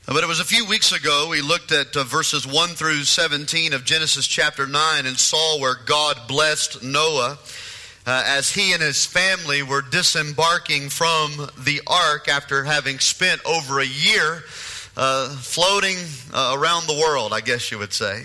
But it was a few weeks ago we looked at verses 1 through 17 of Genesis chapter 9 and saw where God blessed Noah as he and his family were disembarking from the ark after having spent over a year floating around the world, I guess you would say.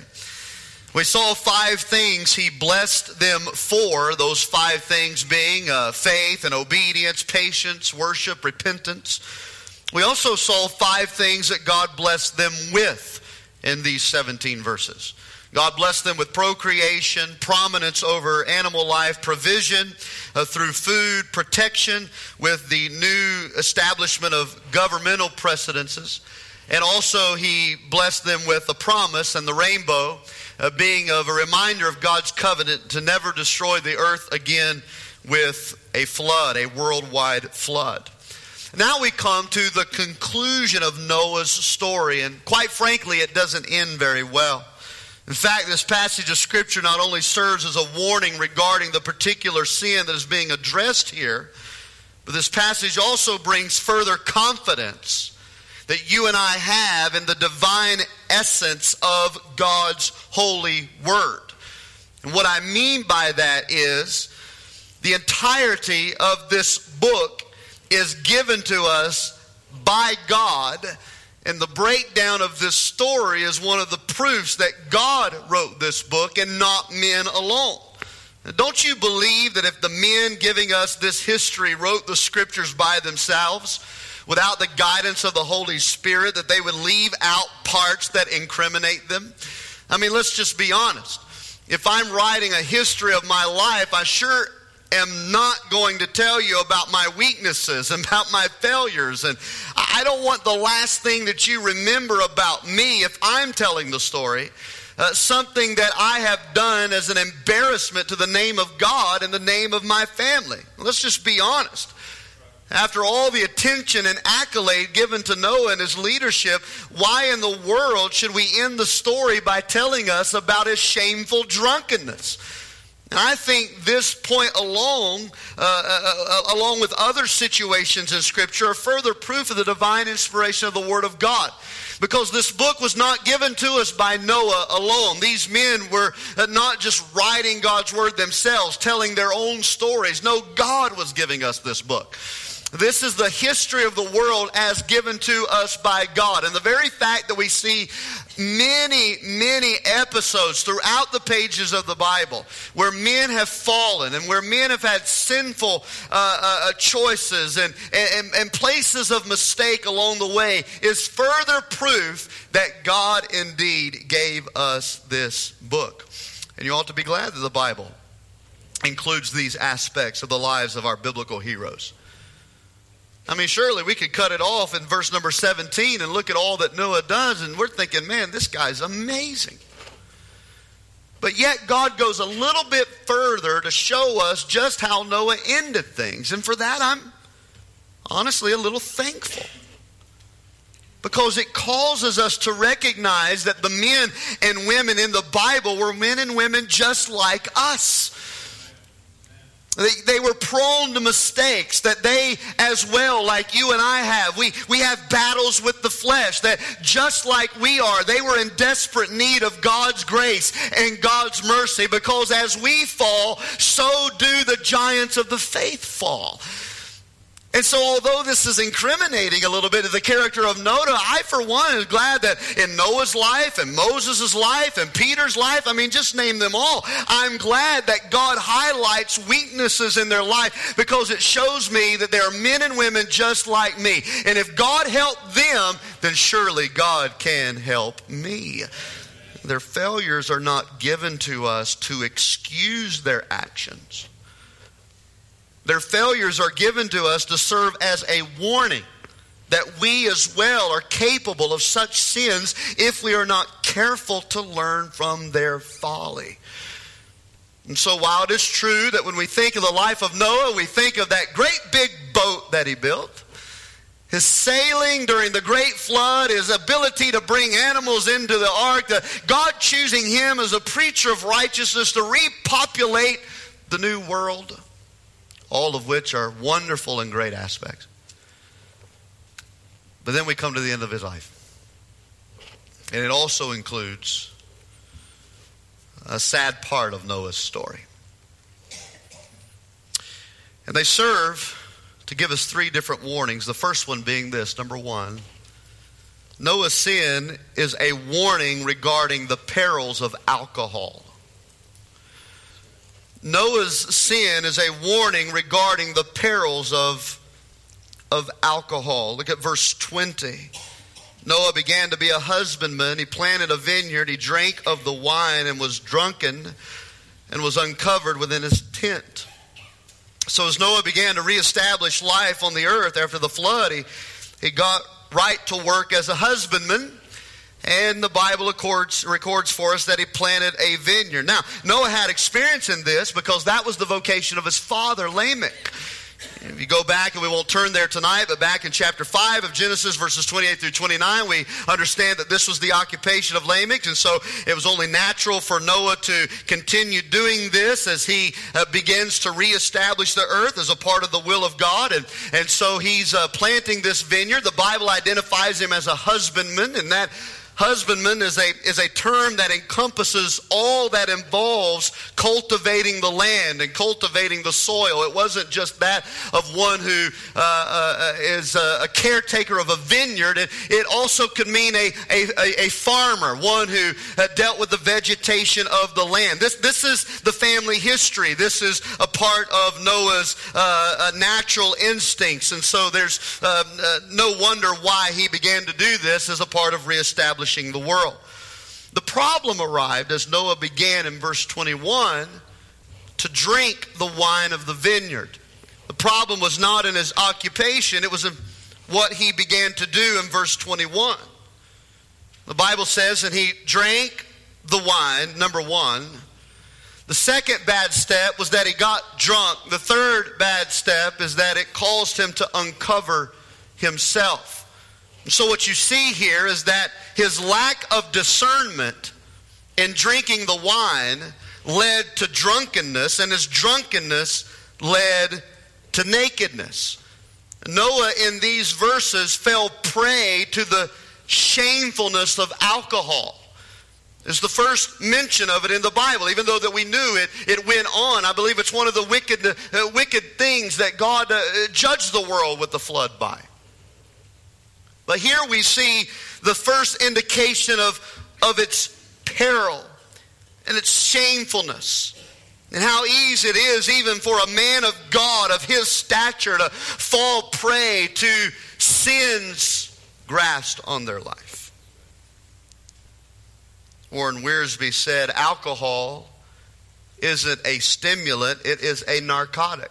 We saw 5 things he blessed them for, those 5 things being faith and obedience, patience, worship, repentance. We also saw 5 things that God blessed them with in these 17 verses. God blessed them with procreation, prominence over animal life, provision through food, protection with the new establishment of governmental precedences. And also he blessed them with a promise and the rainbow being of a reminder of God's covenant to never destroy the earth again with a flood, a worldwide flood. Now we come to the conclusion of Noah's story, and quite frankly, it doesn't end very well. In fact, this passage of Scripture not only serves as a warning regarding the particular sin that is being addressed here, but this passage also brings further confidence that you and I have in the divine essence of God's holy word. And what I mean by that is the entirety of this book is given to us by God, and the breakdown of this story is one of the proofs that God wrote this book and not men alone. Now, don't you believe that if the men giving us this history wrote the Scriptures by themselves without the guidance of the Holy Spirit, that they would leave out parts that incriminate them? I mean, let's just be honest. If I'm writing a history of my life, I sure am not going to tell you about my weaknesses and about my failures. And I don't want the last thing that you remember about me, if I'm telling the story, something that I have done as an embarrassment to the name of God and the name of my family. Let's just be honest. After all the attention and accolade given to Noah and his leadership, why in the world should we end the story by telling us about his shameful drunkenness? And I think this point along with other situations in Scripture, are further proof of the divine inspiration of the Word of God. Because this book was not given to us by Noah alone. These men were not just writing God's Word themselves, telling their own stories. No, God was giving us this book. This is the history of the world as given to us by God. And the very fact that we see many, many episodes throughout the pages of the Bible where men have fallen and where men have had sinful choices and places of mistake along the way is further proof that God indeed gave us this book. And you ought to be glad that the Bible includes these aspects of the lives of our biblical heroes. I mean, surely we could cut it off in verse number 17 and look at all that Noah does, and we're thinking, man, this guy's amazing. But yet God goes a little bit further to show us just how Noah ended things. And for that, I'm honestly a little thankful. Because it causes us to recognize that the men and women in the Bible were men and women just like us. They were prone to mistakes that they as well, like you and I have. We have battles with the flesh that just like we are, they were in desperate need of God's grace and God's mercy, because as we fall, so do the giants of the faith fall. And so although this is incriminating a little bit of the character of Noah, I for one am glad that in Noah's life and Moses' life and Peter's life, I mean, just name them all, I'm glad that God highlights weaknesses in their life, because it shows me that there are men and women just like me. And if God helped them, then surely God can help me. Their failures are not given to us to excuse their actions. Their failures are given to us to serve as a warning that we as well are capable of such sins if we are not careful to learn from their folly. And so while it is true that when we think of the life of Noah, we think of that great big boat that he built, his sailing during the great flood, his ability to bring animals into the ark, God choosing him as a preacher of righteousness to repopulate the new world, all of which are wonderful and great aspects. But then we come to the end of his life. And it also includes a sad part of Noah's story. And they serve to give us three different warnings. The first one being this, number one, Noah's sin is a warning regarding the perils of alcohol. Noah's sin is a warning regarding the perils of alcohol. Look at verse 20. Noah began to be a husbandman. He planted a vineyard. He drank of the wine and was drunken and was uncovered within his tent. So as Noah began to reestablish life on the earth after the flood, he got right to work as a husbandman. And the Bible records for us that he planted a vineyard. Now, Noah had experience in this because that was the vocation of his father, Lamech. If you go back, and we won't turn there tonight, but back in chapter 5 of Genesis, verses 28 through 29, we understand that this was the occupation of Lamech, and so it was only natural for Noah to continue doing this as he begins to reestablish the earth as a part of the will of God, and so he's planting this vineyard. The Bible identifies him as a husbandman, and that husbandman is a term that encompasses all that involves cultivating the land and cultivating the soil. It wasn't just that of one who is a caretaker of a vineyard. It also could mean a farmer, one who dealt with the vegetation of the land. This is the family history. This is a part of Noah's natural instincts. And so there's no wonder why he began to do this as a part of reestablishing the world. The problem arrived as Noah began in verse 21 to drink the wine of the vineyard. The problem was not in his occupation, it was in what he began to do in verse 21. The Bible says, and he drank the wine, number one. The second bad step was that he got drunk. The third bad step is that it caused him to uncover himself. So what you see here is that his lack of discernment in drinking the wine led to drunkenness, and his drunkenness led to nakedness. Noah in these verses fell prey to the shamefulness of alcohol. It's the first mention of it in the Bible, even though that we knew it went on. I believe it's one of the wicked things that God judged the world with the flood by. But here we see the first indication of its peril and its shamefulness, and how easy it is even for a man of God of his stature to fall prey to sins grasped on their life. Warren Wiersbe said, alcohol isn't a stimulant, it is a narcotic.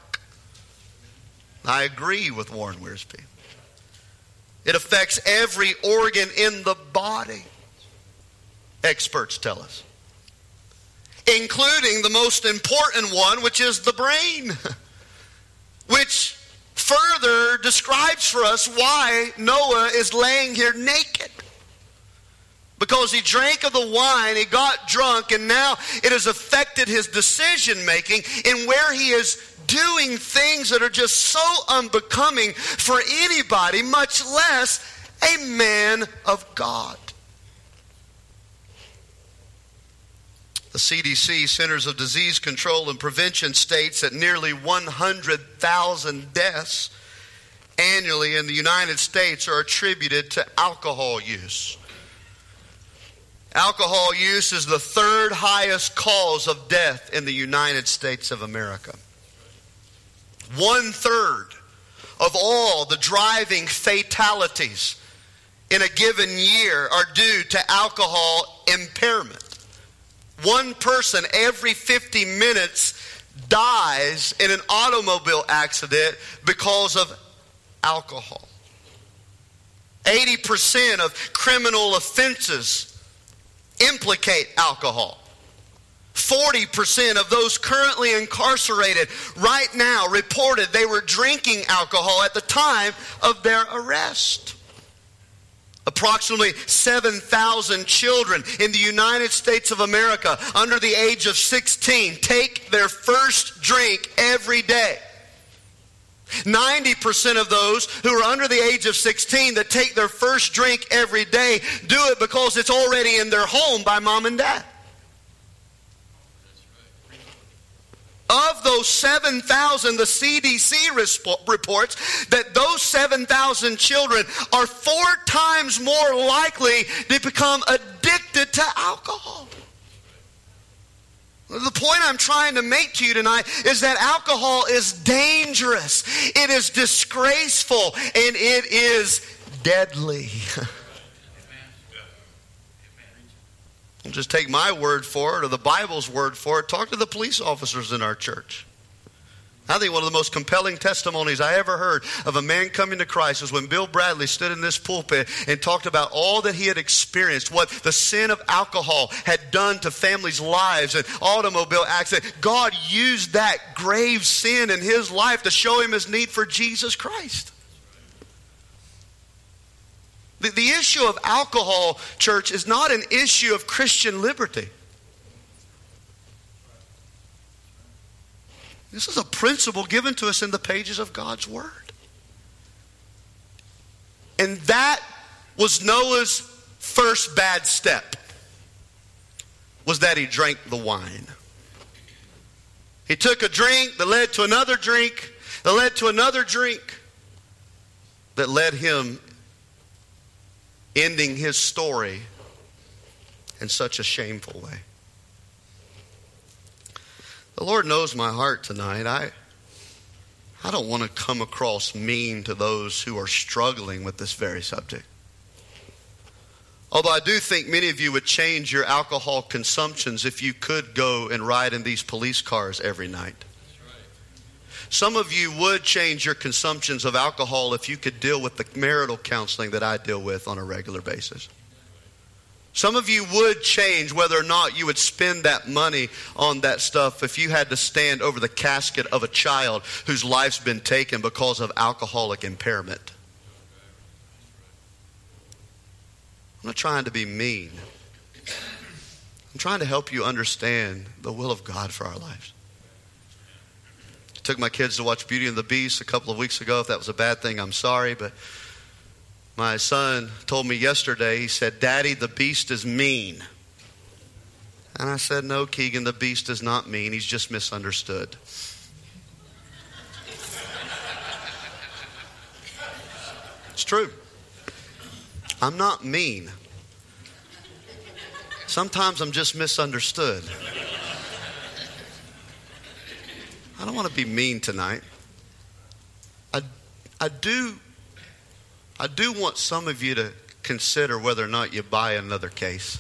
I agree with Warren Wiersbe. It affects every organ in the body, experts tell us, including the most important one, which is the brain, which further describes for us why Noah is laying here naked. Because he drank of the wine, he got drunk, and now it has affected his decision making in where he is doing things that are just so unbecoming for anybody, much less a man of God. The CDC, Centers of Disease Control and Prevention, states that nearly 100,000 deaths annually in the United States are attributed to alcohol use. Alcohol use is the third highest cause of death in the United States of America. 1/3 of all the driving fatalities in a given year are due to alcohol impairment. One person every 50 minutes dies in an automobile accident because of alcohol. 80% of criminal offenses implicate alcohol. 40% of those currently incarcerated right now reported they were drinking alcohol at the time of their arrest. Approximately 7,000 children in the United States of America under the age of 16 take their first drink every day. 90% of those who are under the age of 16 that take their first drink every day do it because it's already in their home by mom and dad. Of those 7,000, the CDC reports that those 7,000 children are 4 times more likely to become addicted to alcohol. The point I'm trying to make to you tonight is that alcohol is dangerous, it is disgraceful, and it is deadly. Don't just take my word for it or the Bible's word for it. Talk to the police officers in our church. I think one of the most compelling testimonies I ever heard of a man coming to Christ was when Bill Bradley stood in this pulpit and talked about all that he had experienced, what the sin of alcohol had done to families' lives and automobile accidents. God used that grave sin in his life to show him his need for Jesus Christ. The issue of alcohol, church, is not an issue of Christian liberty. This is a principle given to us in the pages of God's Word. And that was Noah's first bad step, was that he drank the wine. He took a drink that led to another drink, that led to another drink, that led him ending his story in such a shameful way. The Lord knows my heart tonight. I don't want to come across mean to those who are struggling with this very subject. Although I do think many of you would change your alcohol consumptions if you could go and ride in these police cars every night. Some of you would change your consumptions of alcohol if you could deal with the marital counseling that I deal with on a regular basis. Some of you would change whether or not you would spend that money on that stuff if you had to stand over the casket of a child whose life's been taken because of alcoholic impairment. I'm not trying to be mean. I'm trying to help you understand the will of God for our lives. I took my kids to watch Beauty and the Beast a couple of weeks ago. If that was a bad thing, I'm sorry. But my son told me yesterday, he said, "Daddy, the beast is mean." And I said, "No, Keegan, the beast is not mean. He's just misunderstood." It's true. I'm not mean. Sometimes I'm just misunderstood. I don't want to be mean tonight. I do want some of you to consider whether or not you buy another case.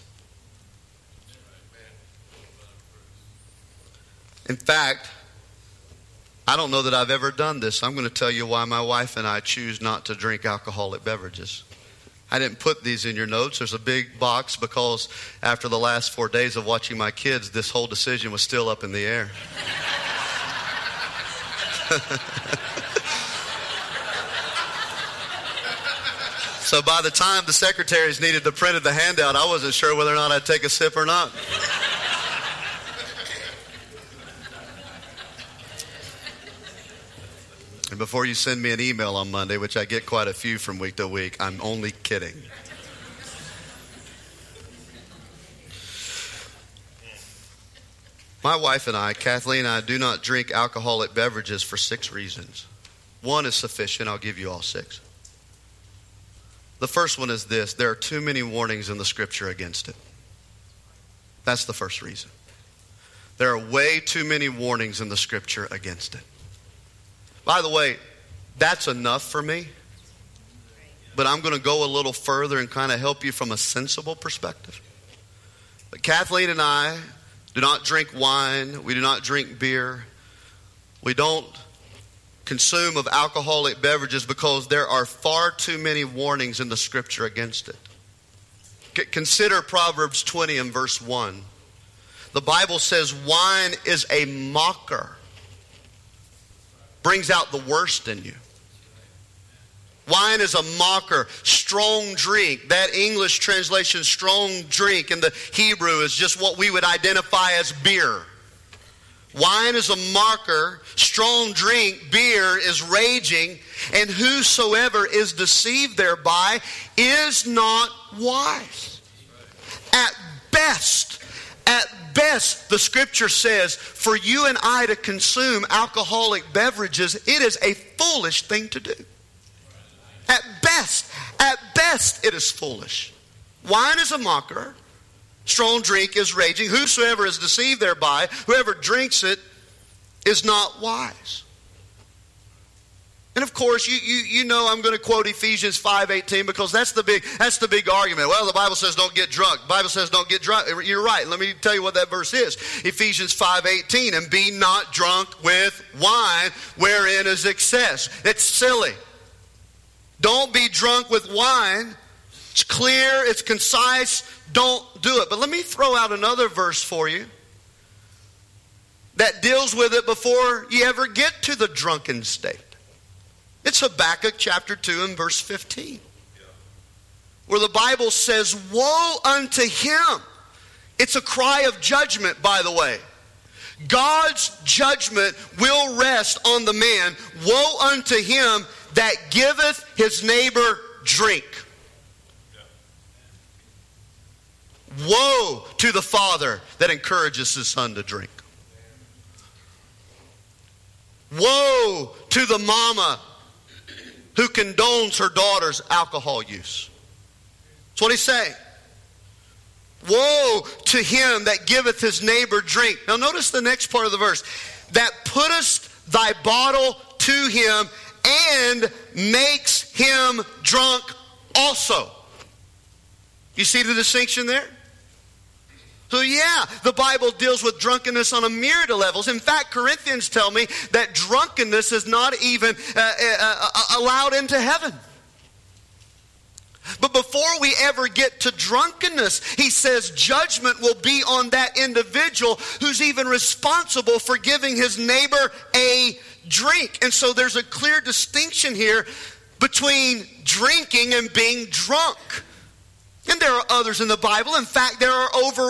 In fact, I don't know that I've ever done this. I'm going to tell you why my wife and I choose not to drink alcoholic beverages. I didn't put these in your notes. There's a big box because after the last 4 days of watching my kids, this whole decision was still up in the air. So by the time the secretaries needed to print the handout, I wasn't sure whether or not I'd take a sip or not. And before you send me an email on Monday, which I get quite a few from week to week, I'm only kidding. My wife and I, Kathleen and I, do not drink alcoholic beverages for 6 reasons. One is sufficient. I'll give you all 6. The first one is this: there are too many warnings in the Scripture against it. That's the first reason. There are way too many warnings in the Scripture against it. By the way, that's enough for me. But I'm going to go a little further and kind of help you from a sensible perspective. But Kathleen and I do not drink wine. We do not drink beer. We don't consume of alcoholic beverages because there are far too many warnings in the Scripture against it. Consider Proverbs 20 and verse 1. The Bible says wine is a mocker. Brings out the worst in you. Wine is a mocker, strong drink. That English translation, strong drink, in the Hebrew is just what we would identify as beer. Wine is a mocker, strong drink, beer is raging, and whosoever is deceived thereby is not wise. At best, the Scripture says, for you and I to consume alcoholic beverages, it is a foolish thing to do. At best, it is foolish. Wine is a mocker. Strong drink is raging. Whosoever is deceived thereby, whoever drinks it, is not wise. And of course, you know I'm going to quote Ephesians 5:18 because that's the big argument. Well, the Bible says don't get drunk. The Bible says don't get drunk. You're right. Let me tell you what that verse is. Ephesians 5:18, and be not drunk with wine wherein is excess. It's silly. Don't be drunk with wine. It's clear, it's concise. Don't do it. But let me throw out another verse for you that deals with it before you ever get to the drunken state. It's Habakkuk chapter 2 and verse 15. Where the Bible says, woe unto him. It's a cry of judgment, by the way. God's judgment will rest on the man. Woe unto him that giveth his neighbor drink. Woe to the father that encourages his son to drink. Woe to the mama who condones her daughter's alcohol use. That's what he's saying. Woe to him that giveth his neighbor drink. Now notice the next part of the verse. That puttest thy bottle to him and makes him drunk also. You see the distinction there? So yeah, the Bible deals with drunkenness on a myriad of levels. In fact, Corinthians tell me that drunkenness is not even allowed into heaven. But before we ever get to drunkenness, he says judgment will be on that individual who's even responsible for giving his neighbor a drink. And so there's a clear distinction here between drinking and being drunk. And there are others in the Bible. In fact, there are over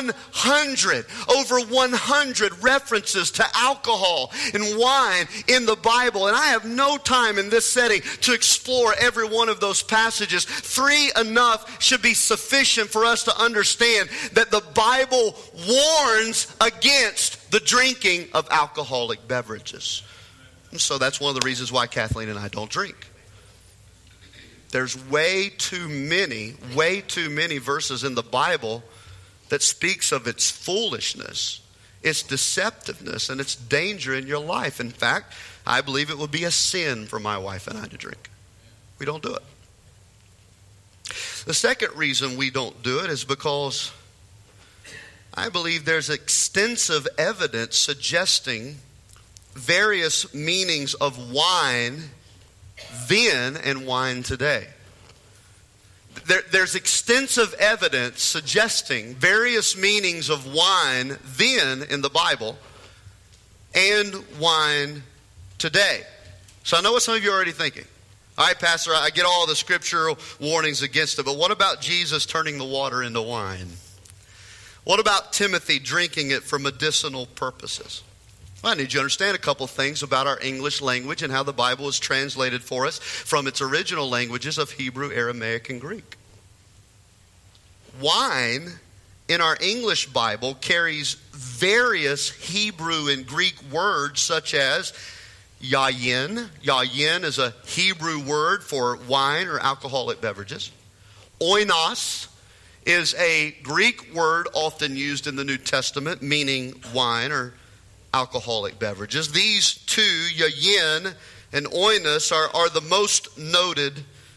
100 references to alcohol and wine in the Bible. And I have no time in this setting to explore every one of those passages. 3 enough should be sufficient for us to understand that the Bible warns against the drinking of alcoholic beverages. And so that's one of the reasons why Kathleen and I don't drink. There's way too many verses in the Bible that speaks of its foolishness, its deceptiveness, and its danger in your life. In fact, I believe it would be a sin for my wife and I to drink. We don't do it. The second reason we don't do it is because I believe there's extensive evidence suggesting various meanings of wine then and wine today. There's extensive evidence suggesting various meanings of wine then in the Bible and wine today. So I know what some of you are already thinking. All right, Pastor, I get all the scriptural warnings against it, but what about Jesus turning the water into wine? What about Timothy drinking it for medicinal purposes? Well, I need you to understand a couple things about our English language and how the Bible is translated for us from its original languages of Hebrew, Aramaic, and Greek. Wine in our English Bible carries various Hebrew and Greek words such as yayin. Yayin is a Hebrew word for wine or alcoholic beverages. Oinos is a Greek word often used in the New Testament meaning wine or alcoholic beverages. These two, yayin and oinos, are the most noted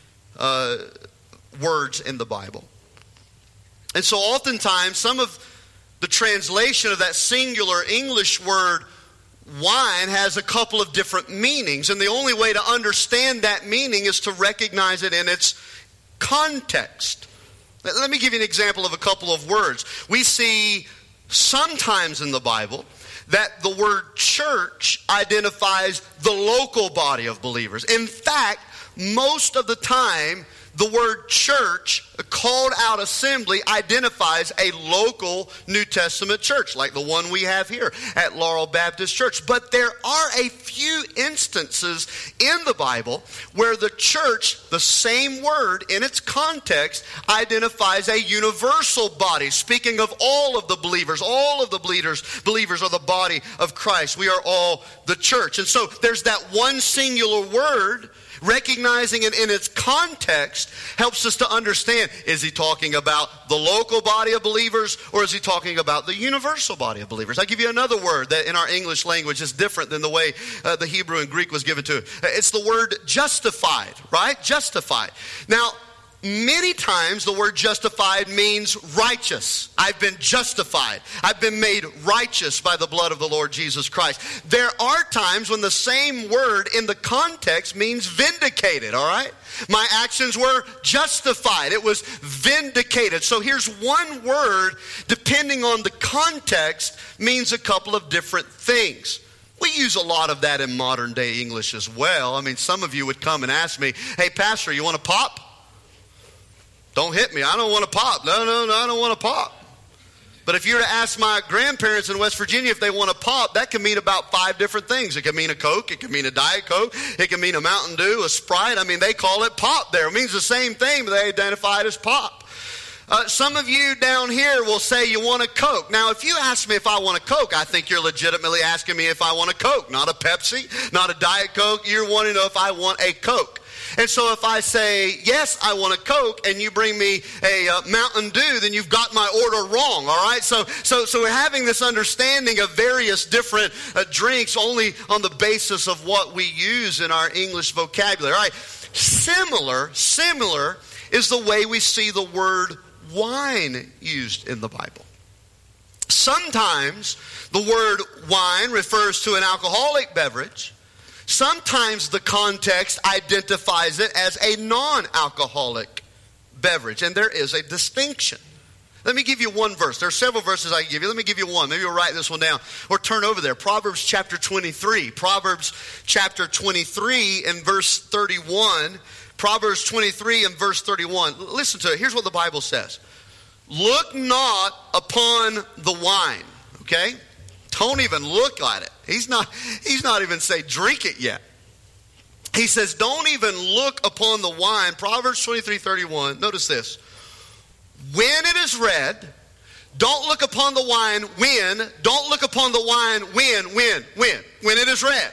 words in the Bible. And so oftentimes some of the translation of that singular English word wine has a couple of different meanings. And the only way to understand that meaning is to recognize it in its context. Let me give you an example of a couple of words. We see sometimes in the Bible that the word church identifies the local body of believers. In fact, most of the time, the word church, a called out assembly, identifies a local New Testament church, like the one we have here at Laurel Baptist Church. But there are a few instances in the Bible where the church, the same word in its context, identifies a universal body, speaking of all of the believers. All of the believers are the body of Christ. We are all the church. And so there's that one singular word. Recognizing it in its context helps us to understand, is he talking about the local body of believers or is he talking about the universal body of believers? I'll give you another word that in our English language is different than the way the Hebrew and Greek was given to it. It's the word justified, right? Justified. Now, many times the word justified means righteous. I've been justified. I've been made righteous by the blood of the Lord Jesus Christ. There are times when the same word in the context means vindicated, all right? My actions were justified. It was vindicated. So here's one word, depending on the context, means a couple of different things. We use a lot of that in modern day English as well. I mean, some of you would come and ask me, hey, Pastor, you want to pop? Don't hit me. I don't want to pop. No, I don't want to pop. But if you were to ask my grandparents in West Virginia if they want to pop, that can mean about 5 different things. It can mean a Coke. It can mean a Diet Coke. It can mean a Mountain Dew, a Sprite. I mean, they call it pop there. It means the same thing, but they identify it as pop. Some of you down here will say you want a Coke. Now, if you ask me if I want a Coke, I think you're legitimately asking me if I want a Coke, not a Pepsi, not a Diet Coke. You're wanting to know if I want a Coke. And so if I say, yes, I want a Coke, and you bring me a Mountain Dew, then you've got my order wrong, all right? So we're having this understanding of various different drinks only on the basis of what we use in our English vocabulary, all right? Similar is the way we see the word wine used in the Bible. Sometimes the word wine refers to an alcoholic beverage. Sometimes the context identifies it as a non-alcoholic beverage, and there is a distinction. Let me give you one verse. There are several verses I can give you. Let me give you one. Maybe you'll write this one down or turn over there. Proverbs chapter 23. Proverbs chapter 23 and verse 31. Proverbs 23 and verse 31. Listen to it. Here's what the Bible says. Look not upon the wine, okay? Don't even look at it. He's not even say drink it yet. He says don't even look upon the wine. Proverbs 23:31. Notice this. When it is red, don't look upon the wine when. Don't look upon the wine when it is red.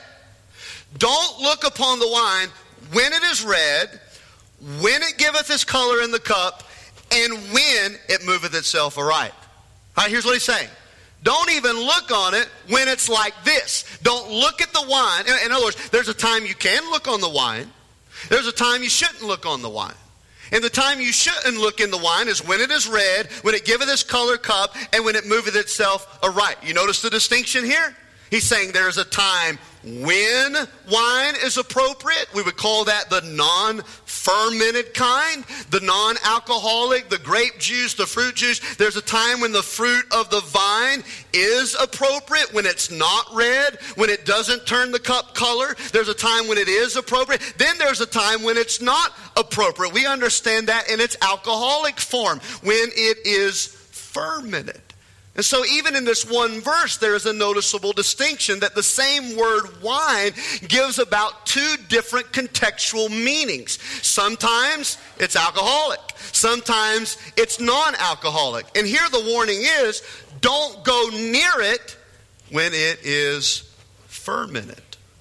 Don't look upon the wine when it is red, when it giveth his color in the cup, and when it moveth itself aright. All right, here's what he's saying. Don't even look on it when it's like this. Don't look at the wine. In other words, there's a time you can look on the wine. There's a time you shouldn't look on the wine. And the time you shouldn't look in the wine is when it is red, when it giveth its color cup, and when it moveth itself aright. You notice the distinction here? He's saying there's a time when wine is appropriate. We would call that the non-fermented kind, the non-alcoholic, the grape juice, the fruit juice. There's a time when the fruit of the vine is appropriate, when it's not red, when it doesn't turn the cup color. There's a time when it is appropriate. Then there's a time when it's not appropriate. We understand that in its alcoholic form, when it is fermented. And so even in this one verse, there is a noticeable distinction that the same word wine gives about 2 different contextual meanings. Sometimes it's alcoholic. Sometimes it's non-alcoholic. And here the warning is, don't go near it when it is fermented.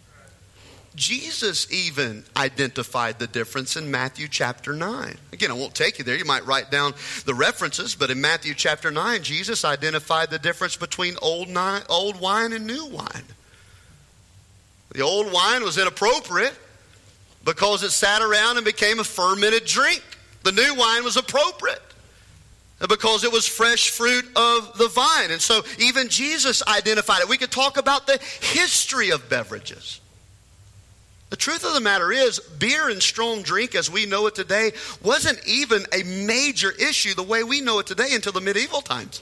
Jesus even identified the difference in Matthew chapter 9. Again, I won't take you there. You might write down the references, but in Matthew chapter 9, Jesus identified the difference between old wine and new wine. The old wine was inappropriate because it sat around and became a fermented drink. The new wine was appropriate because it was fresh fruit of the vine. And so even Jesus identified it. We could talk about the history of beverages. The truth of the matter is, beer and strong drink as we know it today wasn't even a major issue the way we know it today until the medieval times.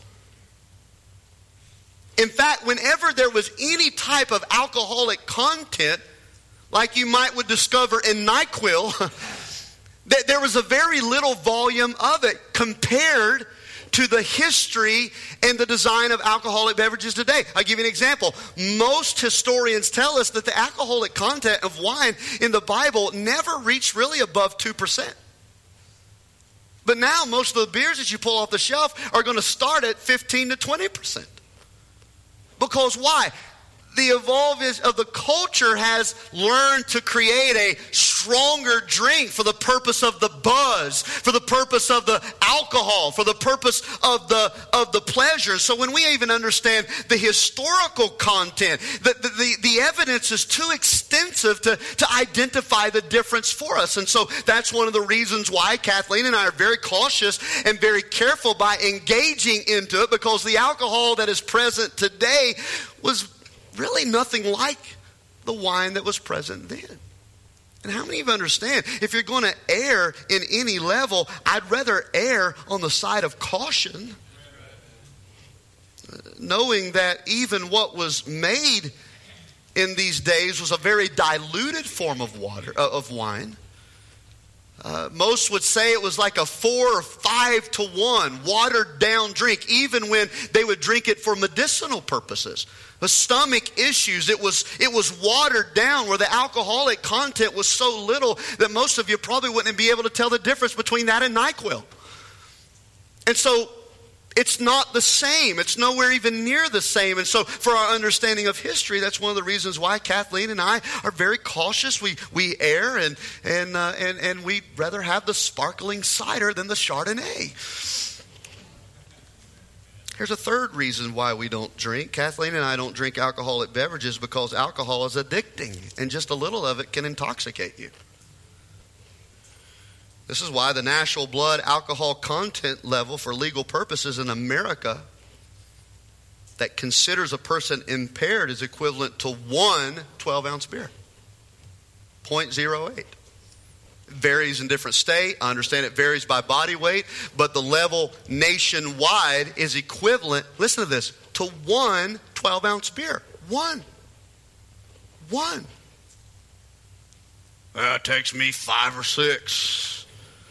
In fact, whenever there was any type of alcoholic content, like you would discover in NyQuil, There was a very little volume of it compared to the history and the design of alcoholic beverages today. I'll give you an example. Most historians tell us that the alcoholic content of wine in the Bible never reached really above 2%. But now most of the beers that you pull off the shelf are going to start at 15 to 20%. Because why? The evolvement of the culture has learned to create a stronger drink for the purpose of the buzz, for the purpose of the alcohol, for the purpose of the pleasure. So when we even understand the historical content, the evidence is too extensive to identify the difference for us. And so that's one of the reasons why Kathleen and I are very cautious and very careful by engaging into it, because the alcohol that is present today was really nothing like the wine that was present then. And how many of you understand, if you're going to err in any level, I'd rather err on the side of caution, knowing that even what was made in these days was a very diluted form of wine. Most would say it was like a 4 or 5 to 1 watered down drink, even when they would drink it for medicinal purposes. The stomach issues, it was watered down, where the alcoholic content was so little that most of you probably wouldn't be able to tell the difference between that and NyQuil. And so it's not the same. It's nowhere even near the same. And so for our understanding of history, that's one of the reasons why Kathleen and I are very cautious. We err and we'd rather have the sparkling cider than the Chardonnay. Here's a third reason why we don't drink. Kathleen and I don't drink alcoholic beverages because alcohol is addicting, and just a little of it can intoxicate you. This is why the national blood alcohol content level for legal purposes in America that considers a person impaired is equivalent to 1 12-ounce beer. 0.08. It varies in different states. I understand it varies by body weight, but the level nationwide is equivalent, listen to this, to 1 12-ounce beer. One. It takes me 5 or 6.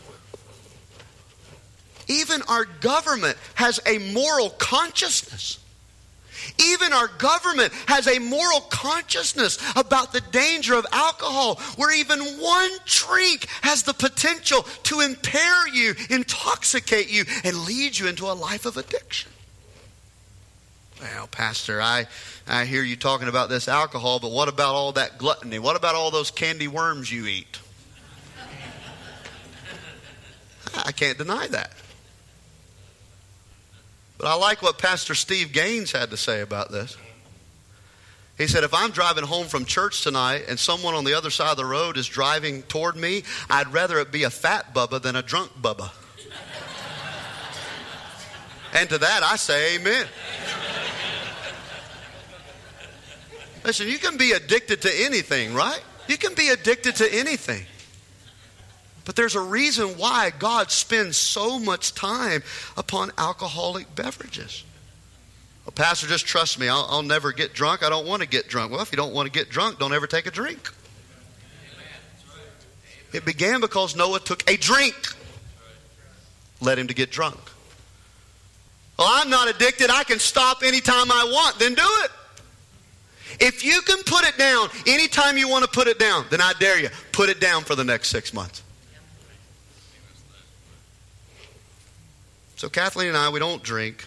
Even our government has a moral consciousness. Even our government has a moral consciousness about the danger of alcohol, where even one drink has the potential to impair you, intoxicate you, and lead you into a life of addiction. Well, Pastor, I hear you talking about this alcohol, but what about all that gluttony? What about all those candy worms you eat? I can't deny that. But I like what Pastor Steve Gaines had to say about this. He said, if I'm driving home from church tonight and someone on the other side of the road is driving toward me, I'd rather it be a fat Bubba than a drunk Bubba. And to that I say amen. Listen, you can be addicted to anything, right? You can be addicted to anything. But there's a reason why God spends so much time upon alcoholic beverages. Well, Pastor, just trust me. I'll never get drunk. I don't want to get drunk. Well, if you don't want to get drunk, don't ever take a drink. It began because Noah took a drink, led him to get drunk. Well, I'm not addicted. I can stop anytime I want. Then do it. If you can put it down anytime you want to put it down, then I dare you, put it down for the next 6 months. So Kathleen and I, we don't drink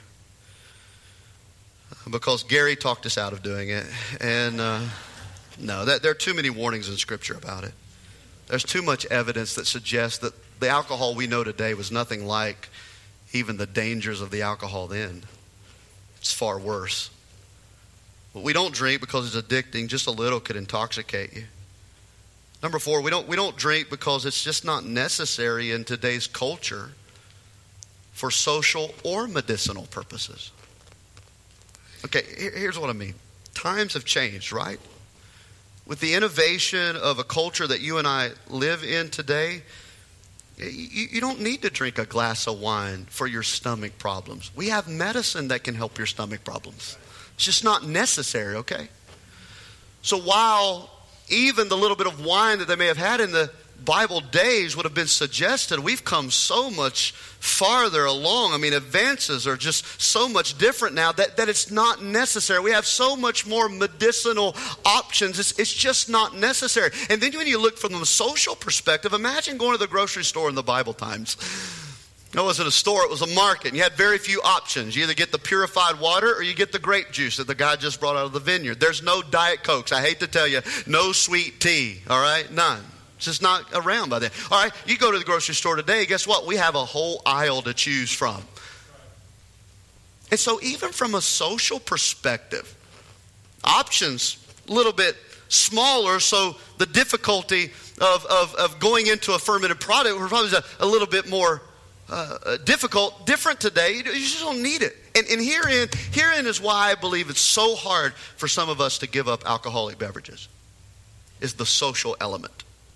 because Gary talked us out of doing it. And there are too many warnings in Scripture about it. There's too much evidence that suggests that the alcohol we know today was nothing like even the dangers of the alcohol then. It's far worse. But we don't drink because it's addicting. Just a little could intoxicate you. Number 4, we don't drink because it's just not necessary in today's culture for social or medicinal purposes. Okay, here's what I mean. Times have changed, right? With the innovation of a culture that you and I live in today, you don't need to drink a glass of wine for your stomach problems. We have medicine that can help your stomach problems. It's just not necessary, okay? So while even the little bit of wine that they may have had in the Bible days would have been suggested, we've come so much farther along. I mean, advances are just so much different now that it's not necessary. We have so much more medicinal options. It's just not necessary. And then when you look from the social perspective, imagine going to the grocery store in the Bible times. It wasn't a store, it was a market. And you had very few options. You either get the purified water or you get the grape juice that the guy just brought out of the vineyard. There's no Diet Cokes. I hate to tell you, no sweet tea, all right? None. It's just not around by then. All right, you go to the grocery store today, guess what? We have a whole aisle to choose from. And so even from a social perspective, options a little bit smaller, so the difficulty of going into a fermented product was probably a little bit more different today. You just don't need it. And herein is why I believe it's so hard for some of us to give up alcoholic beverages, is the social element.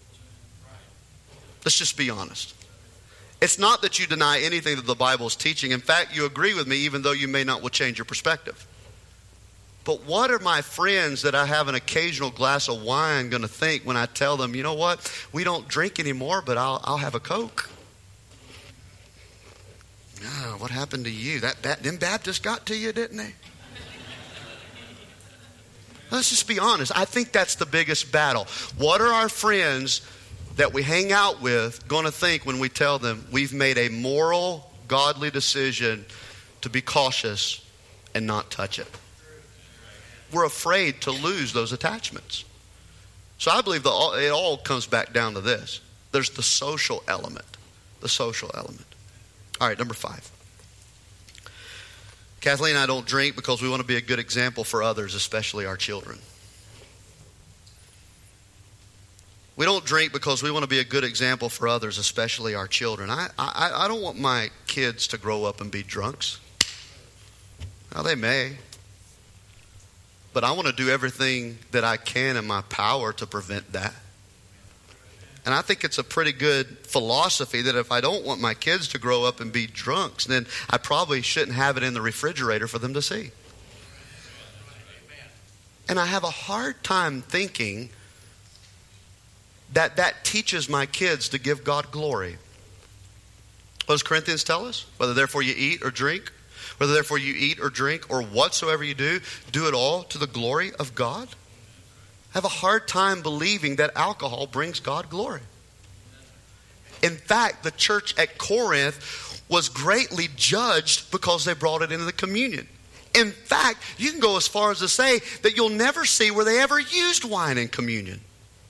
Let's just be honest. It's not that you deny anything that the Bible is teaching. In fact, you agree with me even though you may not will change your perspective. But what are my friends that I have an occasional glass of wine going to think when I tell them, you know what, we don't drink anymore, but I'll have a Coke? Oh, what happened to you? Them Baptists got to you, didn't they? Let's just be honest. I think that's the biggest battle. What are our friends that we hang out with going to think when we tell them we've made a moral, godly decision to be cautious and not touch it? We're afraid to lose those attachments. So I believe it all comes back down to this. There's the social element. The social element. All right, number 5. Kathleen and I don't drink because we want to be a good example for others, especially our children. We don't drink because we want to be a good example for others, especially our children. I don't want my kids to grow up and be drunks. Now, they may. But I want to do everything that I can in my power to prevent that. And I think it's a pretty good philosophy that if I don't want my kids to grow up and be drunks, then I probably shouldn't have it in the refrigerator for them to see. And I have a hard time thinking that teaches my kids to give God glory. What does Corinthians tell us? Whether therefore you eat or drink, whether therefore you eat or drink or whatsoever you do it all to the glory of God. I have a hard time believing that alcohol brings God glory. In fact, the church at Corinth was greatly judged because they brought it into the communion. In fact, you can go as far as to say that you'll never see where they ever used wine in communion.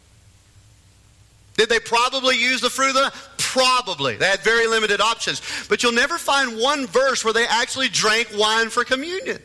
Did they probably use the fruit of the... Probably. They had very limited options. But you'll never find one verse where they actually drank wine for communion.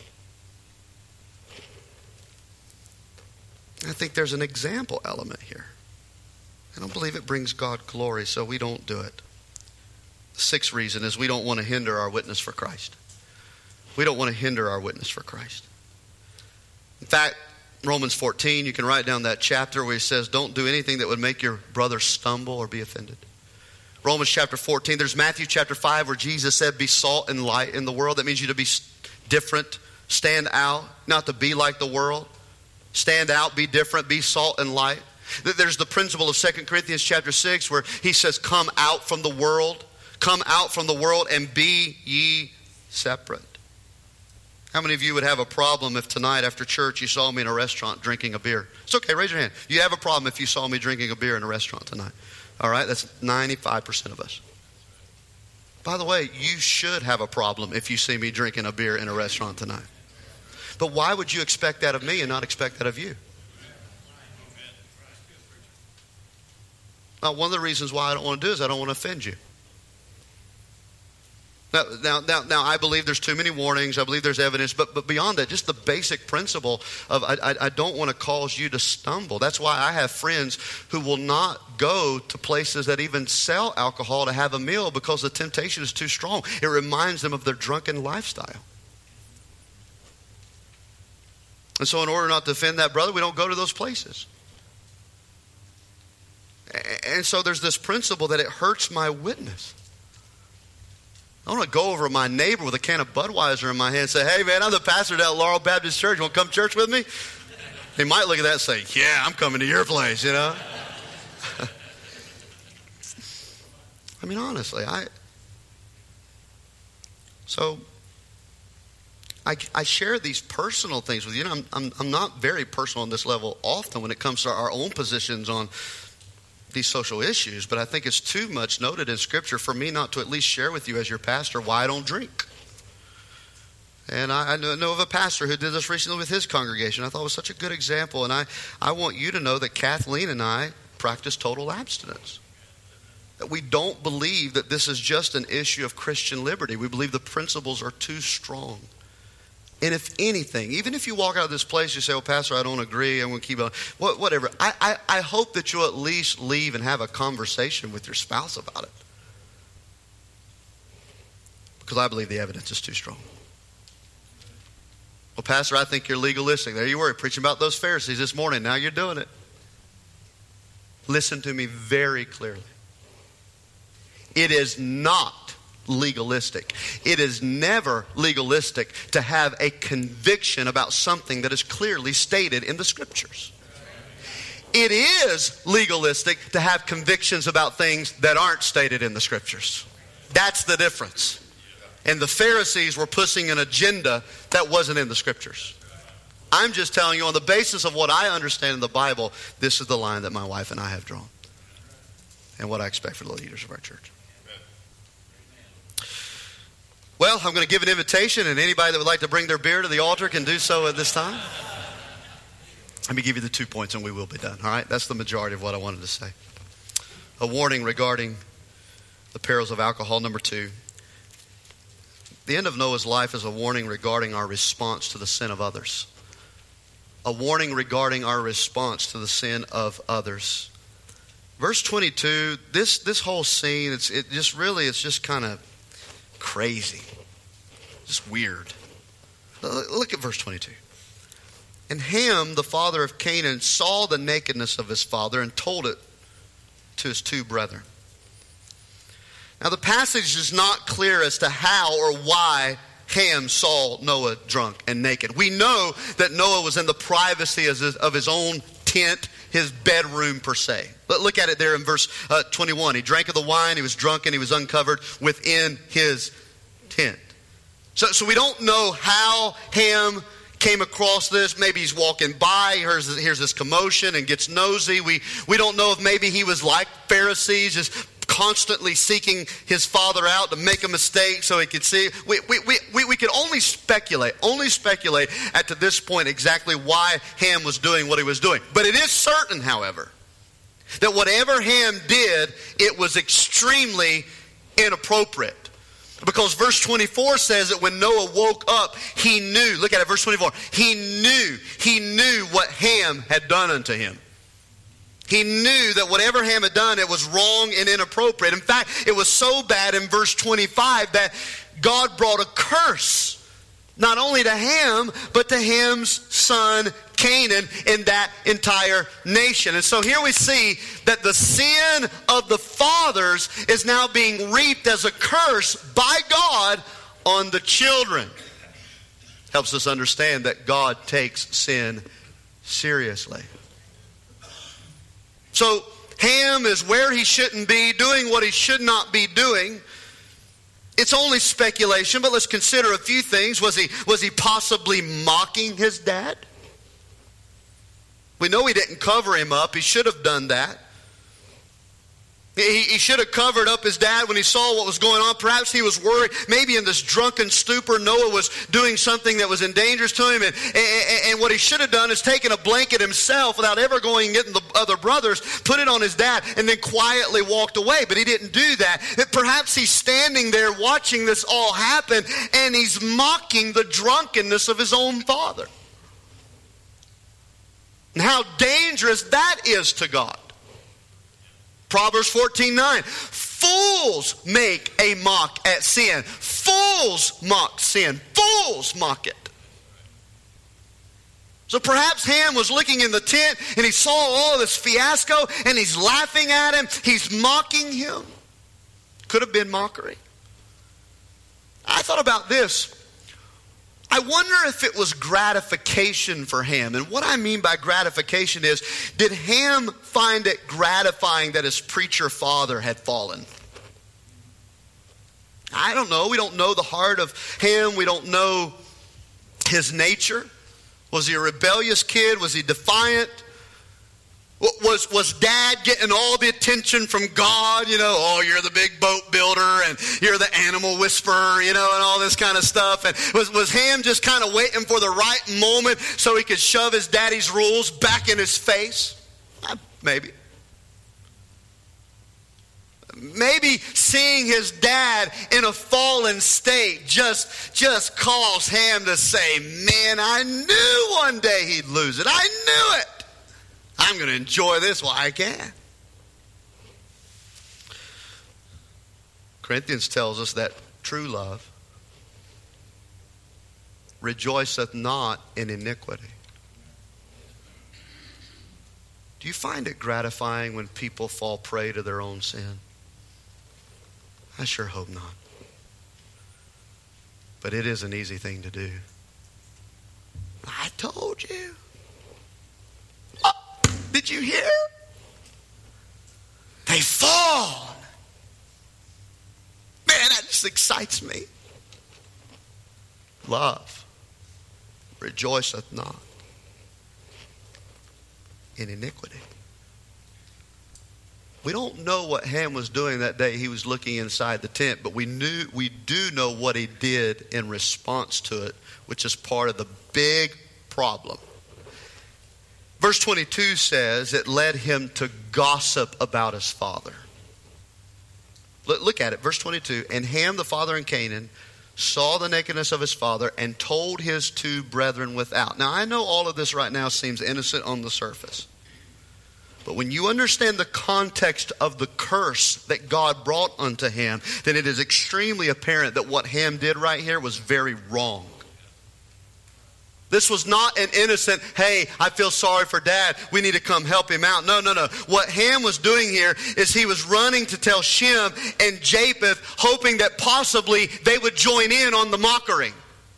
I think there's an example element here. I don't believe it brings God glory, so we don't do it. The 6th reason is we don't want to hinder our witness for Christ. We don't want to hinder our witness for Christ. In fact, Romans 14, you can write down that chapter where he says, don't do anything that would make your brother stumble or be offended. Romans chapter 14, there's Matthew chapter 5 where Jesus said, be salt and light in the world. That means you to be different, stand out, not to be like the world. Stand out, be different, be salt and light. There's the principle of 2 Corinthians chapter 6 where he says, come out from the world and be ye separate. How many of you would have a problem if tonight after church you saw me in a restaurant drinking a beer? It's okay, raise your hand. You have a problem if you saw me drinking a beer in a restaurant tonight. All right, that's 95% of us. By the way, you should have a problem if you see me drinking a beer in a restaurant tonight. But why would you expect that of me and not expect that of you? Now, one of the reasons why I don't want to do is I don't want to offend you. Now, I believe there's too many warnings. I believe there's evidence. But beyond that, just the basic principle of I don't want to cause you to stumble. That's why I have friends who will not go to places that even sell alcohol to have a meal because the temptation is too strong. It reminds them of their drunken lifestyle. And so in order not to offend that brother, we don't go to those places. And so there's this principle that it hurts my witness. I don't want to go over to my neighbor with a can of Budweiser in my hand and say, hey man, I'm the pastor of that Laurel Baptist Church. You want to come to church with me? He might look at that and say, yeah, I'm coming to your place, you know. I mean, honestly, I share these personal things with you. I'm not very personal on this level often when it comes to our own positions on these social issues, but I think it's too much noted in Scripture for me not to at least share with you as your pastor why I don't drink. And I know of a pastor who did this recently with his congregation. I thought it was such a good example. And I want you to know that Kathleen and I practice total abstinence. That we don't believe that this is just an issue of Christian liberty. We believe the principles are too strong. And if anything, even if you walk out of this place, you say, well, Pastor, I don't agree. I'm going to keep on. Whatever. I hope that you'll at least leave and have a conversation with your spouse about it. Because I believe the evidence is too strong. Well, Pastor, I think you're legalistic. There you were, preaching about those Pharisees this morning. Now you're doing it. Listen to me very clearly. It is not legalistic. It is never legalistic to have a conviction about something that is clearly stated in the Scriptures. It is legalistic to have convictions about things that aren't stated in the Scriptures. That's the difference. And the Pharisees were pushing an agenda that wasn't in the Scriptures. I'm just telling you on the basis of what I understand in the Bible, this is the line that my wife and I have drawn. And what I expect for the leaders of our church. Well, I'm going to give an invitation, and anybody that would like to bring their beer to the altar can do so at this time. Let me give you the 2 points and we will be done. All right? That's the majority of what I wanted to say. A warning regarding the perils of alcohol. Number 2. The end of Noah's life is a warning regarding our response to the sin of others. A warning regarding our response to the sin of others. Verse 22, this whole scene, it's just kind of crazy. Just weird. Look at verse 22. And Ham, the father of Canaan, saw the nakedness of his father and told it to his 2 brethren. Now the passage is not clear as to how or why Ham saw Noah drunk and naked. We know that Noah was in the privacy of his own tent, his bedroom per se. But look at it there in verse 21. He drank of the wine, he was drunk, and he was uncovered within his tent. So we don't know how Ham came across this. Maybe he's walking by, hears this commotion and gets nosy. We don't know if maybe he was like Pharisees, just constantly seeking his father out to make a mistake so he could see. We can only speculate at to this point exactly why Ham was doing what he was doing. But it is certain, however, that whatever Ham did, it was extremely inappropriate. Because verse 24 says that when Noah woke up, he knew. Look at it, verse 24. He knew what Ham had done unto him. He knew that whatever Ham had done, it was wrong and inappropriate. In fact, it was so bad in verse 25 that God brought a curse, not only to Ham, but to Ham's son Canaan and that entire nation. And so here we see that the sin of the fathers is now being reaped as a curse by God on the children. Helps us understand that God takes sin seriously. So Ham is where he shouldn't be, doing what he should not be doing. It's only speculation, but let's consider a few things. Was he possibly mocking his dad? We know he didn't cover him up. He should have done that. He should have covered up his dad when he saw what was going on. Perhaps he was worried. Maybe in this drunken stupor, Noah was doing something that was dangerous to him. And what he should have done is taken a blanket himself without ever going and getting the other brothers, put it on his dad, and then quietly walked away. But he didn't do that. Perhaps he's standing there watching this all happen, and he's mocking the drunkenness of his own father. And how dangerous that is to God. Proverbs 14:9. Fools make a mock at sin. Fools mock sin. Fools mock it. So perhaps Ham was looking in the tent and he saw all this fiasco and he's laughing at him. He's mocking him. Could have been mockery. I thought about this. I wonder if it was gratification for Ham. And what I mean by gratification is, did Ham find it gratifying that his preacher father had fallen? I don't know. We don't know the heart of Ham. We don't know his nature. Was he a rebellious kid? Was he defiant? Was Dad getting all the attention from God? You know, oh, you're the big boat builder and you're the animal whisperer, you know, and all this kind of stuff. And was Ham just kind of waiting for the right moment so he could shove his daddy's rules back in his face? Maybe. Maybe seeing his dad in a fallen state just caused Ham to say, man, I knew one day he'd lose it. I knew it. I'm going to enjoy this while I can. Corinthians tells us that true love rejoiceth not in iniquity. Do you find it gratifying when people fall prey to their own sin? I sure hope not. But it is an easy thing to do. I told you. Oh, did you hear? They fall. Man, that just excites me. Love rejoiceth not in iniquity. We don't know what Ham was doing that day. He was looking inside the tent, but we do know what he did in response to it, which is part of the big problem. Verse 22 says it led him to gossip about his father. Look at it, verse 22. And Ham, the father in Canaan, saw the nakedness of his father and told his two brethren without. Now, I know all of this right now seems innocent on the surface. But when you understand the context of the curse that God brought unto Ham, then it is extremely apparent that what Ham did right here was very wrong. This was not an innocent, hey, I feel sorry for Dad, we need to come help him out. No. What Ham was doing here is he was running to tell Shem and Japheth, hoping that possibly they would join in on the mockery.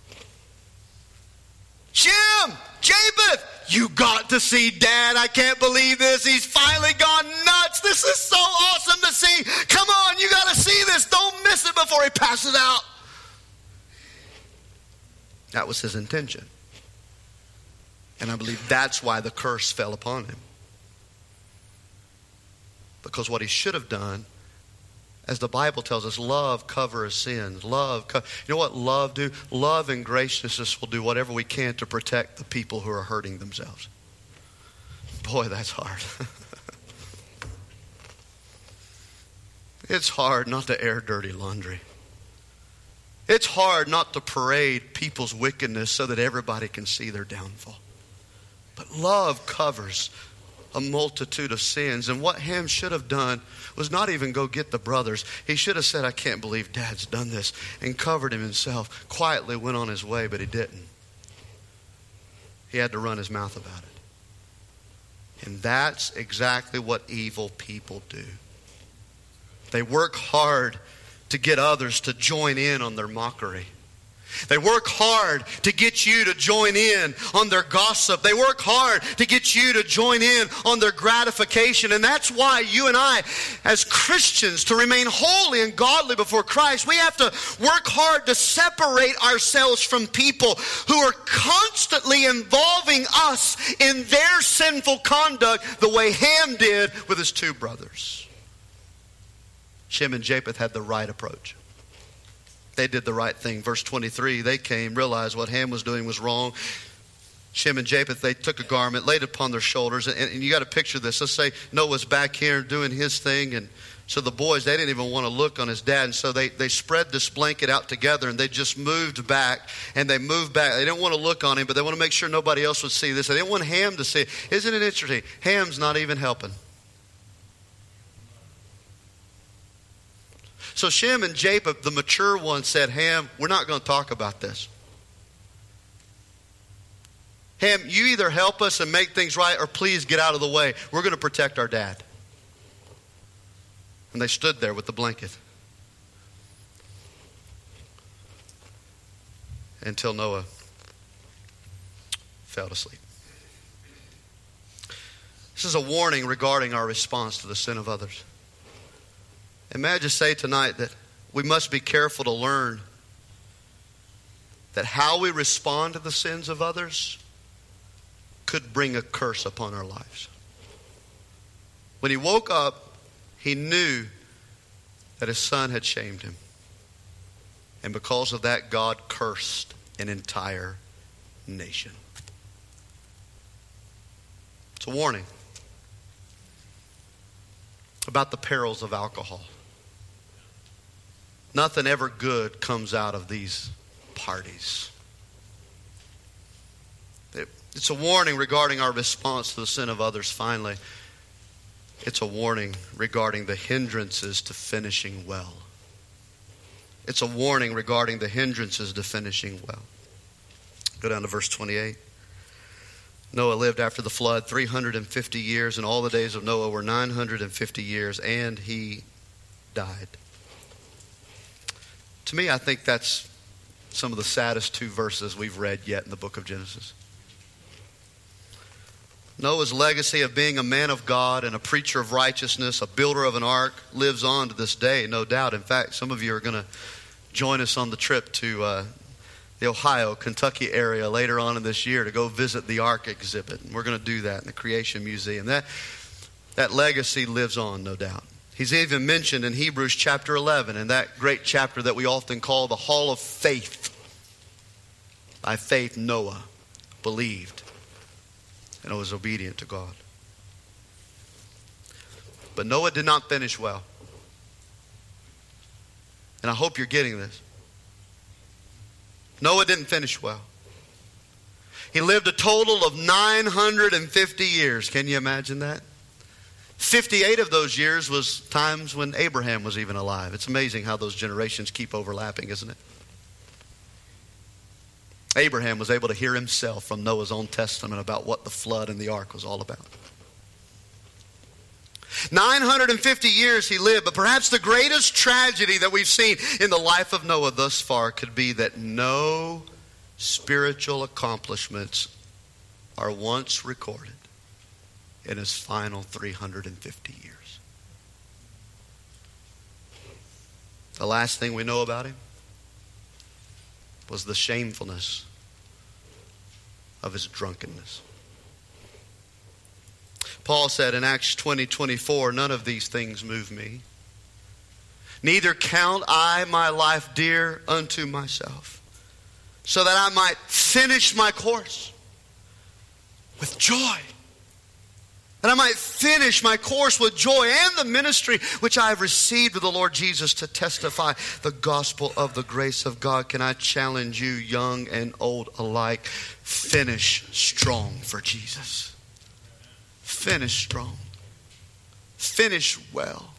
Shem, Japheth, you got to see Dad. I can't believe this. He's finally gone nuts. This is so awesome to see. Come on, you got to see this. Don't miss it before he passes out. That was his intention. And I believe that's why the curse fell upon him. Because what he should have done, as the Bible tells us, love covers sins. You know what love do? Love and graciousness will do whatever we can to protect the people who are hurting themselves. Boy, that's hard. It's hard not to air dirty laundry. It's hard not to parade people's wickedness so that everybody can see their downfall. But love covers a multitude of sins. And what Ham should have done was not even go get the brothers. He should have said, I can't believe Dad's done this, and covered him himself, quietly went on his way, but he didn't. He had to run his mouth about it. And that's exactly what evil people do. They work hard to get others to join in on their mockery. They work hard to get you to join in on their gossip. They work hard to get you to join in on their gratification. And that's why you and I, as Christians, to remain holy and godly before Christ, we have to work hard to separate ourselves from people who are constantly involving us in their sinful conduct the way Ham did with his two brothers. Shem and Japheth had the right approach. They did the right thing. Verse 23, they came, realized what Ham was doing was wrong. Shem and Japheth, they took a garment, laid it upon their shoulders. And you got to picture this. Let's say Noah's back here doing his thing. And so the boys, they didn't even want to look on his dad. And so they spread this blanket out together and they just moved back. And they moved back. They didn't want to look on him, but they want to make sure nobody else would see this. They didn't want Ham to see it. Isn't it interesting? Ham's not even helping. So Shem and Japheth, the mature ones, said, Ham, we're not going to talk about this. Ham, you either help us and make things right or please get out of the way. We're going to protect our dad. And they stood there with the blanket until Noah fell asleep. This is a warning regarding our response to the sin of others. And may I just say tonight that we must be careful to learn that how we respond to the sins of others could bring a curse upon our lives. When he woke up, he knew that his son had shamed him. And because of that, God cursed an entire nation. It's a warning about the perils of alcohol. Nothing ever good comes out of these parties. It's a warning regarding our response to the sin of others. Finally, it's a warning regarding the hindrances to finishing well. It's a warning regarding the hindrances to finishing well. Go down to verse 28. Noah lived after the flood 350 years, and all the days of Noah were 950 years, and he died. To me, I think that's some of the saddest two verses we've read yet in the book of Genesis. Noah's legacy of being a man of God and a preacher of righteousness, a builder of an ark, lives on to this day, no doubt. In fact, some of you are going to join us on the trip to the Ohio, Kentucky area later on in this year to go visit the Ark exhibit. And we're going to do that in the Creation Museum. That legacy lives on, no doubt. He's even mentioned in Hebrews chapter 11, in that great chapter that we often call the Hall of Faith. By faith, Noah believed and was obedient to God. But Noah did not finish well. And I hope you're getting this. Noah didn't finish well. He lived a total of 950 years. Can you imagine that? 58 of those years was times when Abraham was even alive. It's amazing how those generations keep overlapping, isn't it? Abraham was able to hear himself from Noah's own testament about what the flood and the ark was all about. 950 years he lived, but perhaps the greatest tragedy that we've seen in the life of Noah thus far could be that no spiritual accomplishments are once recorded in his final 350 years. The last thing we know about him was the shamefulness of his drunkenness. Paul said in Acts 20:24, none of these things move me. Neither count I my life dear unto myself, so that I might finish my course with joy. That I might finish my course with joy and the ministry which I have received of the Lord Jesus to testify the gospel of the grace of God. Can I challenge you, young and old alike, finish strong for Jesus. Finish strong. Finish well.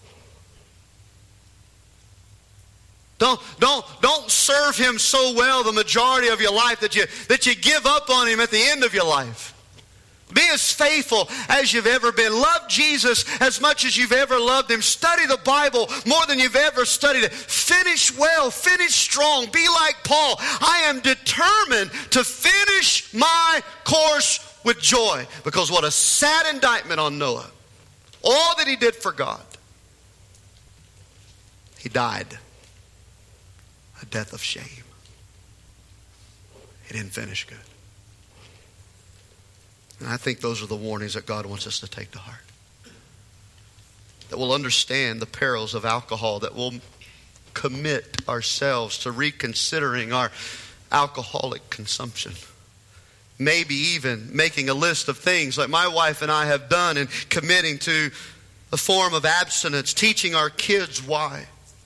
Don't serve him so well the majority of your life that you give up on him at the end of your life. Be as faithful as you've ever been. Love Jesus as much as you've ever loved him. Study the Bible more than you've ever studied it. Finish well. Finish strong. Be like Paul. I am determined to finish my course with joy. Because what a sad indictment on Noah. All that he did for God. He died a death of shame. He didn't finish good. And I think those are the warnings that God wants us to take to heart. That we'll understand the perils of alcohol. That we'll commit ourselves to reconsidering our alcoholic consumption. Maybe even making a list of things like my wife and I have done and committing to a form of abstinence. Teaching our kids why.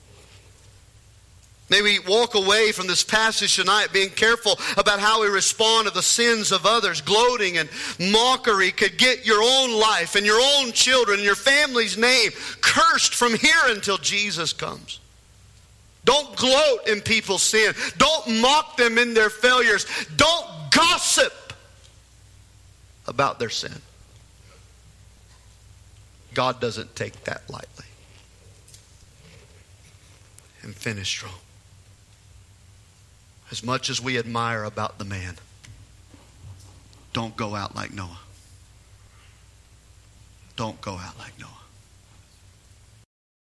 May we walk away from this passage tonight being careful about how we respond to the sins of others. Gloating and mockery could get your own life and your own children and your family's name cursed from here until Jesus comes. Don't gloat in people's sin. Don't mock them in their failures. Don't gossip about their sin. God doesn't take that lightly. And finish strong. As much as we admire about the man, don't go out like Noah. Don't go out like Noah.